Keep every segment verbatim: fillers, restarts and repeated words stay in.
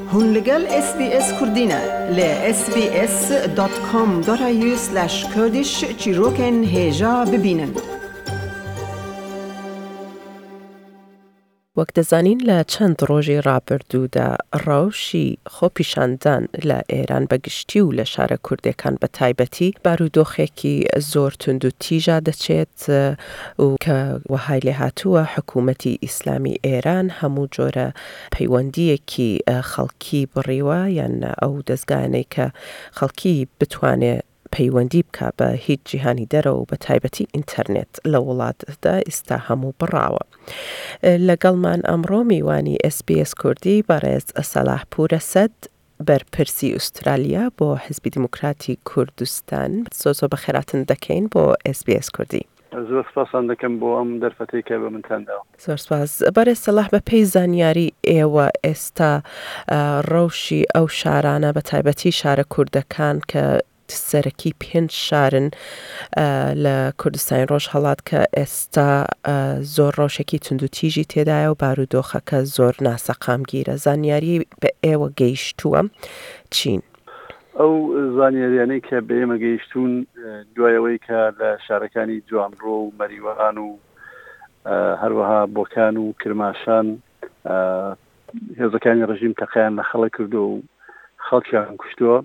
هون لگل اس بی اس کردینه ل اس بی اس دات کام دات ای یو سلش کردیش چیروکن هجا ببینن. وەک دەزانین لە چەند ڕۆژی ڕابردوودا ڕەوشی خۆپیشاندان لە ئێران بەگشتی و لە شارە کوردەکان بە تایبەتی بارودۆخێکی زۆر تند و تیژا دەچێت و کە وەهای لێ هاتووە حکوومەتی ئیسلامی ئێران هەموو جۆرە پەیوەندیەکی خەڵکی بڕیوە یان ئەو دەستگایانەی کە خەڵکی بتوانێت پەیوەندی بکە بە هیچ جیهانی دەرەوە و بە تایبەتی ئینتەرنێت لە وڵاتدا ئێستا هەموو بڕاوە. لەگەڵمان ئەمڕۆ میوانی اس بی اس کوردی بەڕێز سەلاح پورەسەد بەرپرسی ئوسترالیا بۆ حزبی دیموکراتی کوردستان زۆر زۆر بەخێراتن دەکەین بۆ اس بی اس کوردی. زۆر سپاسان دەکەم بۆ ئەم دەرفەتەی کە بە منتانداوە. زۆر سپاس. بەڕێز سەلاح بە پێی زانیاری ئێوە ئێستا ڕەوشی ئەو شارانە بە تایبەتی شارە کوردەکان کە سەرەکی پێنج شارن لە کوردستانی ڕۆژهەڵات کە ئێستا زۆر ڕۆژێکی تند و تیژی تێدایە و بارودۆخەکە زۆر ناسەقامگیرە. زانیاری بە ئێوە گەیشتووە چین؟ ئەو زانیاریانەی کە بە ئێمە گەیشتون دوایەوەی کە لە شارەکانی جوانڕۆ و مەریوان و هەروەها بۆکان و کرماشان هێزەکانی ڕژیم تەقیان لە خەڵک کردو و خەڵکیان کوشتووە،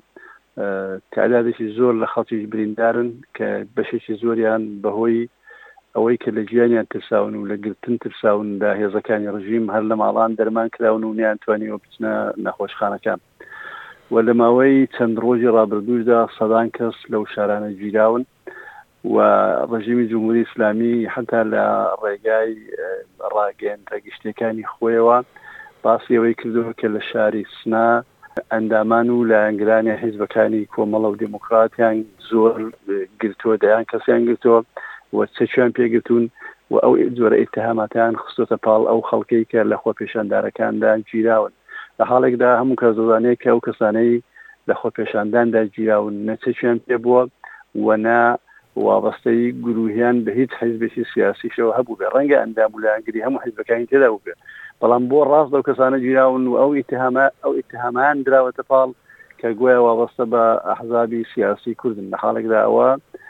تعدادێکی زۆر لە خەڵکیش بریندارن کە بەشێکی زۆریان بەهۆی ئەوەی کە لە ژیانیان ترساون و لە گرتن ترساون لە هێزەکانی ڕژیم هەر لە ماڵان دەرمان کراون و نیانتوانیەوە بچنە نەخۆشخانەکان. و لە ماوەی چەند ڕۆژی ڕابردووشدا سەدان کەس لەو شارانە گیراون و ڕژیمی جمهوری ئیسلامی حتا لە ڕێگای ڕاگەیەنرە گشتەکانی خۆیەوە باسی ئەوەی کردووە کە لە شاری سنا ئەندامان و لە ئەنگرانی حیزبەکانی کۆمەڵە و دموکراتیان زۆر گرتووە، دەیان کەسیان گرتووە و چەکیان پێگرتوون و ئەو جۆرە ئیتهاماتیان خستۆتە پاڵ ئەو خەڵکەی کە لە خۆپێشاندارەکاندا گیراون. لە حاڵێکدا هەموو کەس دەزانێت کە ئەو کەسانەی لە خۆپێشانداندا گیراون نە چەکیان پێ بووە و نە وابەستەی گروهیان بە هیچ حیزبێکی سیاسیشەوە هەبوو بێ، ڕەنگە ئەندام و لە ئەنگری هەموو حیزبەکانی تێدا بوو بێ، بەڵام بۆ ڕاست لەو کەسانە گیراون و ئەو ئیتهامە ئەو ئیتهامان دراوەتە پاڵ کە گویا وابەستە بە ئەحزابی سیاسی کوردن. لە حاڵێکدا ئەوە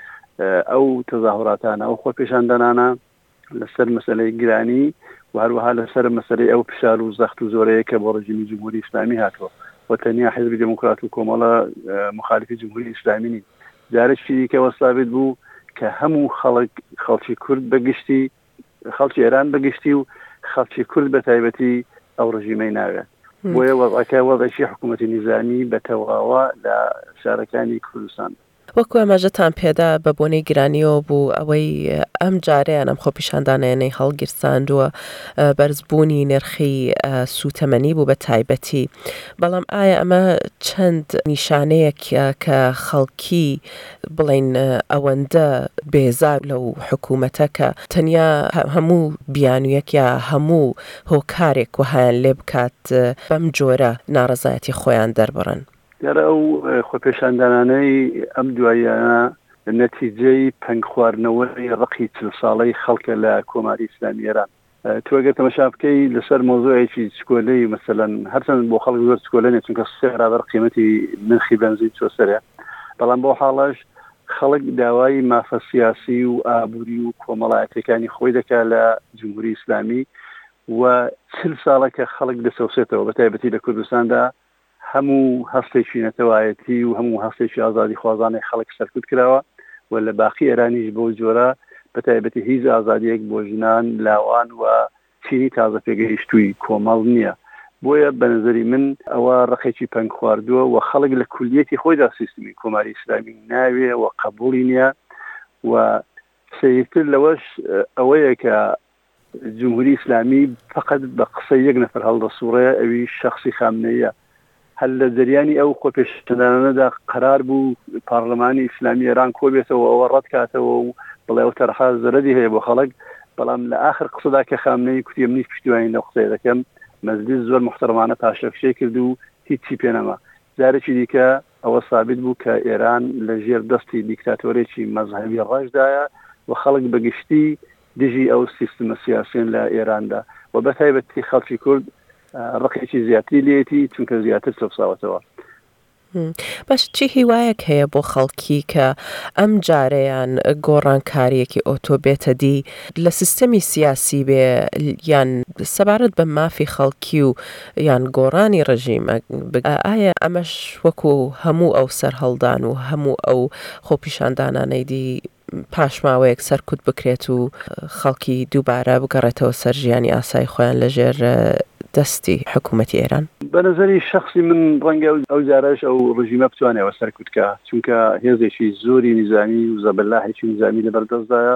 ئەو تەظاهوراتانە ئەو خۆپێشاندانانە لەسەر مەسەلەی گرانی و هەروەها لەسەر مەسەلەی ئەو پشار و زەخت و زۆرەیە کە بۆ ڕژیمی جمهوری ئیسلامی هاتووە و تەنیا حیزبی دموکرات و کۆمەڵە مخالفی جمهوری ئیسلامی نین. جارێکی کەوە ثابت بوو کە هەموو خەڵک خەڵکی کورد بەگشتی خەڵکی ئێران بەگشتی و خەڵکی کورد بە تایبەتی ئەو ڕژیمەی ناوێت بۆیە وەڵعەکە وەڵعێکی حکوومەتی نیزامی بە تەواوە لە شارەکانی کوردستان. وەکو ئەماژەتان پێدا بە بۆنەی گرانیەوە بوو ئەوەی ئەم جارەیان ئەم خۆپیشاندانەیەنەی هەڵگیرساندووە بەرزبوونی نرخی سوتەمەنی بوو بە تایبەتی، بەڵام ئایا ئەمە چەند نیشانەیەکە کە خەڵکی بڵێن ئەوەندە بێزار لەو حکوومەتە کە تەنیا هەموو بیانویەک یا هەموو هۆکارێک وهایان لێ بکات بەم جۆرە ناڕەزایەتی خۆیان دەربڕن؟ دیارە ئەو خۆپێشاندانانەی ئەم دواییانە نەتیجەی پەنگ خواردنەوەی ڕقی چل ساڵەی خەڵکە لە کۆماری ئیسلامی ئێران. تۆ ئەگەر تەماشا بکەی لەسەر مۆزوعێکی چکۆلەی مەسەلەن هەرچەند بۆ خەڵک زۆر چکۆلە نیە چونکە سێ برابەر قیمەتی نرخی بنزین چۆ سەرە، بەڵام بۆ حاڵەش خەڵک داوای مافە سیاسی و ئابووری و کۆمەڵایەتەکانی خۆی دەکات لە جمهوری ئیسلامی و چل ساڵە کە خەڵک دەسەوسێتەوە بە تایبەتی لە کوردستاندا هەموو هەستێکی نەتەوایەتی و هەموو هەستێکی ئازادی خوازانەی خەڵک سەرکوت کراوە و لە باقی ئێرانیش بۆ جۆرە بە تایبەتی هیچ ئازادیەک بۆ ژنان لاوان و چینی تازە پێگەیشتووی کۆمەڵ نییە. بۆیە بە نظری من ئەوە ڕقێکی پەنگ خواردووە و خەڵک لە کولیەتی خۆیدا سیستمی کۆماری ئیسلامی ناوێ و قبوڵی نییە و سەیرتر لەوەش ئەوەیە کە جمهوری ئیسلامی فقط بە قسە یەک نەفەر هەڵدەسوڕێ ئەوی شەخصی خامنەیە. هەل لە جریانی ئەو خۆپێشاندانەدا قرار بوو پارلەمانی ئیسلامی ئێران کۆبێتەوە ئەوە ڕەت کاتەوە و بڵێ ئەو تەرخە زەرەدی هەیە بۆ خەڵک، بەڵام لە ئاخر قسەدا کە خامنەی کوتی منیش پشتیوانی لەو قسەیە دەکەم مەجلیس زۆر محتەرمانە پاشەکشەی کرد و هیچی پێ نەما. جارێکی دیکە ئەوە ثابت بوو کە ئێران لە ژێر دەستی دیکتاتۆرێکی مەذهبی ڕەشدایە و خەڵک بەگشتی دژی ئەو سیستمە سیاسیین لە ئێراندا و بە تایبەتی خەڵکی کورد ڕقێکی زیاتری لێتی چونکە زیاتر سەوساوەتەوە. باش چی هیوایەک هەیە بۆ خەڵکی کە ئەم جارەیان گۆڕانکاریەکی ئۆتۆ بێتە دی لە سیستەمی سیاسی بێ یان سەبارەت بە مافی خەڵکی و یان گۆڕانی ڕژیمە ئایا ئەمەش وەکو هەموو ئەو سەرهەڵدان و هەموو ئەو خۆپیشاندانانەی دی پاشماوەیەک سەرکوت بکرێت و خەڵکی دووبارە بگەڕێتەوە سەر ژیانی ئاسایی خۆیان لەژێر دەستی حکوومەتی ئێران؟ بە نەزەری شخصی من ڕەنگە ئەو جارەش ئەو ڕژیمە بتوانێەوە سەرکوتکە چونکە هێزێکی زۆری نظامی و زەبەلاحێکی نظامی لەبەردەستدایە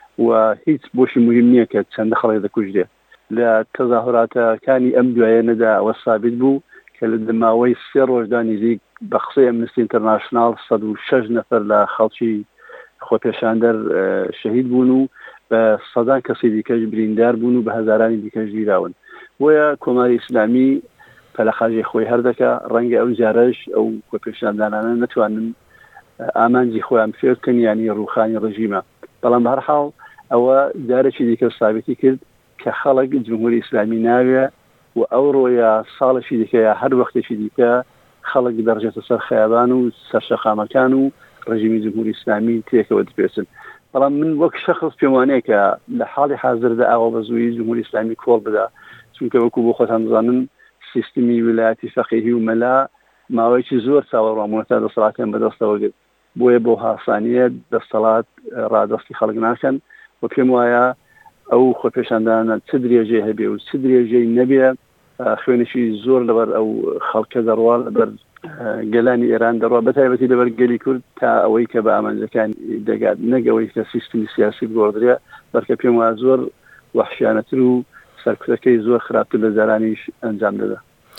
و هیچ بۆشی مهم نییە کە چەندە خەڵک دەکوژدێ. لە تەظاهراتەکانی ئەم دوایەنەدا ئەوە ثابت بوو کە لە دماوەی سێ ڕۆژدا نزیک بە قسەی ئەمنستی ئینتەرناشناڵ سەد و شەش نەفەر لە خەڵکی خۆپێشاندەر شەهید بوون و بە سەدان کەسی دیکەش بریندار بوون و بە هەزارانی دیکەش گیراون. بۆیە کۆماری ئیسلامی پەلەخاژی خۆی هەردەکە ڕەنگە ئەو جارەش ئەو خۆپێشاندانانە نەتوانن ئامانجی خۆیان فێرکەن ینی ڕوخانی ڕژیمە. بەڵام بەهەرحاڵ ئەوە جارێکی دیکە ثابتی کرد کە خەڵک جمهوری ئیسلامی ناوێ و ئەو ڕۆیە ساڵێکی دیکەیە هەر وەختێکی دیکە خەڵک دەڕژێتە سەر خەیابان و سەرشەقامەکان و ڕژیمی جمهوری ئیسلامی تێکەوە دەپێچن. بەڵام من وەک شخص پێم وانەیە کە لە حاڵی حازردا ئاوا بە زووی جمهوری ئیسلامی کۆڵ بدا چونکە وەکو بۆ خۆتان بزانن سیستمی ویلایەتی فەقیهی و مەلا ماوەیەکی زۆر چاوەڕوانبوونە تا دەسەڵاتیان بەدەستەوە گرت. بۆیە بۆ هاسانیە دەسەڵات ڕادەستی خەڵک ناکەن و پێم وایە ئەو خۆپێشاندانە چ درێژەی هەبێ و چ درێژەی نەبێ خوێنشی زۆر لەبەر ئەو خەڵکە دەڕوا لەبەر گەلانی ئێران دەڕوا بەتایبەتی لەبەر گەلی کورد تا ئەوەی کە بە ئامانجەکان دەگات نەگەوەی کە سیستمی سیاسی بگۆڕدرێ بەرکە پێم وایە زۆر وەحشیانەتر و سەرکوتەکەی زۆر خراپتر لە جارانیش ئەنجام دەدا.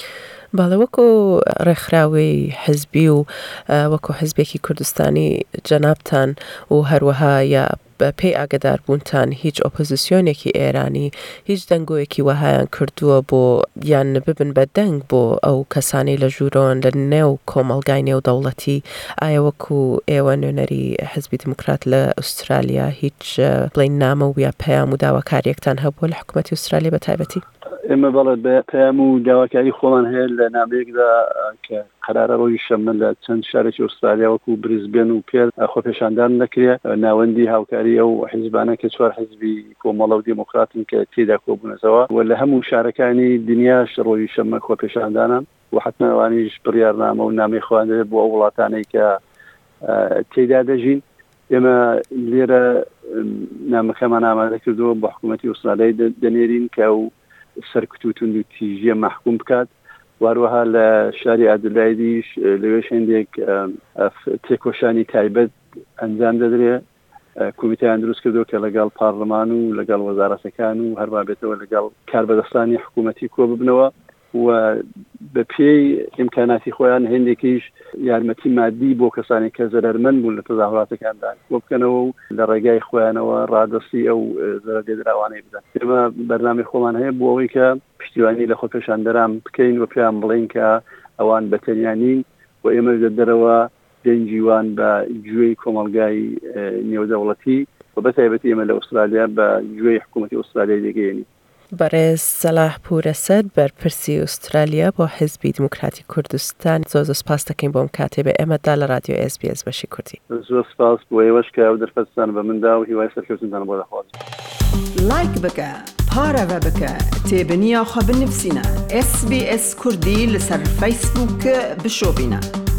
باڵە وەکو ڕێکخراوەی حزبی و وەکو حزبێکی کوردستانی جەنابتان و هەروەها یا پێی ئاگداربوونتان هیچ ئۆپۆزیسیۆنێکی ئێرانی هیچ دەنگۆیەکی وەهایان کردووە بۆ یان ببن بە دەنگ بۆ ئەو کەسانی لە ژوورۆن لە نێو کۆمەڵگای نێو دەوڵەتی ئایا وەکو ئێوە نوێنەری حزبی دموکرات لە ئوسترالیا هیچ بڵین نامە و یا پەیام و داواکاریەکتان هەبووە لە حکوومەتی ئوسترالیا بەتایبەتی؟ ئێمە بەڵێ بە پەیام و داواکاری خۆمان هەیە لە نامەیەکدا کە قەرارە ڕۆژی شەمە لە چەند شارێکی ئوسترالیا وەکو بریزبێن و پێر خۆپێشاندان نەکرێ ناوەندی هاوکاری ئەو حیزبانە کە چوار حیزبی کۆمەڵە و دموکراتن کە تێدا کۆبوونەتەوە و لە هەموو شارەکانی دنیاش ڕۆژی شەمە خۆپێشاندانە و حتمەوانیش بڕیارنامە و نامی خۆیان دەبێت بۆ ئەو وڵاتانەی کە تێدا دەژین. ئێمە لێرە نامەکەمان ئامادە کردەوە بە حکوومەتی ئوسترالیای دەنێرین کە ئەو سەرکوتوتون و تیژیە محکوم بکات. واروەها لە شاری ئادلایدیش لەوێ شێندێک تێکۆشانی تایبەت ئەنجام دەدرێت. کۆمیتەیان دروست کردو کە لەگەڵ پارلەمان و لەگەڵ وەزارەتەکان و هەروە بێتەوە لەگەڵ کاربەدەستانی حکوومەتی کۆ ببنەوە و بە پێی ئیمکاناتی خۆیان هێندێکیش یارمەتی مادی بۆ کەسانی کە زەرمەند بوون لە تەظاهراتەکاندا بۆ بکەنەوە و لە ڕێگای خۆیانەوە ڕادەستی ئەو زەرەردێدراوانەی بدەن. ئێمە بەرنامەی خۆمان هەیە بۆ ئەوەی کە پشتیوانی لە خۆپێشاندەران بکەین و پێیان بڵین کە ئەوان بەتەنیانین و ئێمە دەرەوە دەنجیوان بە گوێی کۆمەلگای نێودەوڵەتی و بەتایبەتی ئێمە لە ئوسترالیا بە گوێی حکوومەتی ئوسترالیای دەگەیەنی. بەڕێز سەلاح پورەسەد بەرپرسی ئوسترالیا بۆ حزبی دموکراتی کوردستان زۆر سپاس دەکەین بۆم کاتێ بە ئێمەدا لە رادیۆ ئێس بی ئێس بەشی کوردی. زۆر سپاس بۆ ئێوەش کە ئەو دەرفەتتان بە مندا و هیوای سەرکەوتنتان بۆ دەخوازم. لایک بکە پارەوە بکە تێبنییاخوا بنفسینە اس بی اس کوردی لەسەر فەیسبووک بشۆبینە.